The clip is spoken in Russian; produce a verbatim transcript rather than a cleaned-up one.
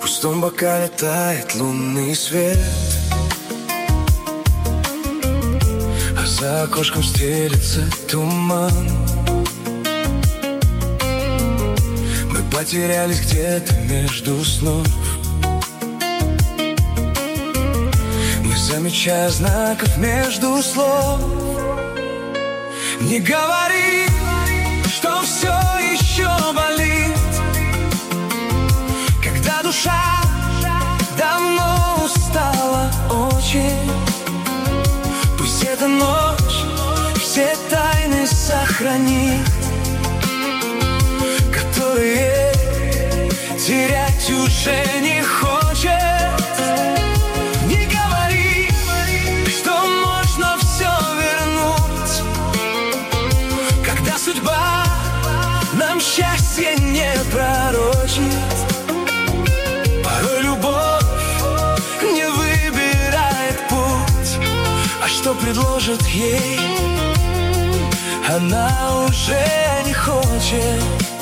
пустом бокале тает лунный свет, а за окошком стелется туман. Мы потерялись где-то между снов, не замечая знаков между слов. Не говори, что все еще болит, когда душа давно устала очень. Пусть эта ночь все тайны сохранит, которые терять уже не хочет. Не говори, что можно все вернуть, когда судьба нам счастье не пророчит. Порой любовь не выбирает путь, а что предложит ей, она уже не хочет.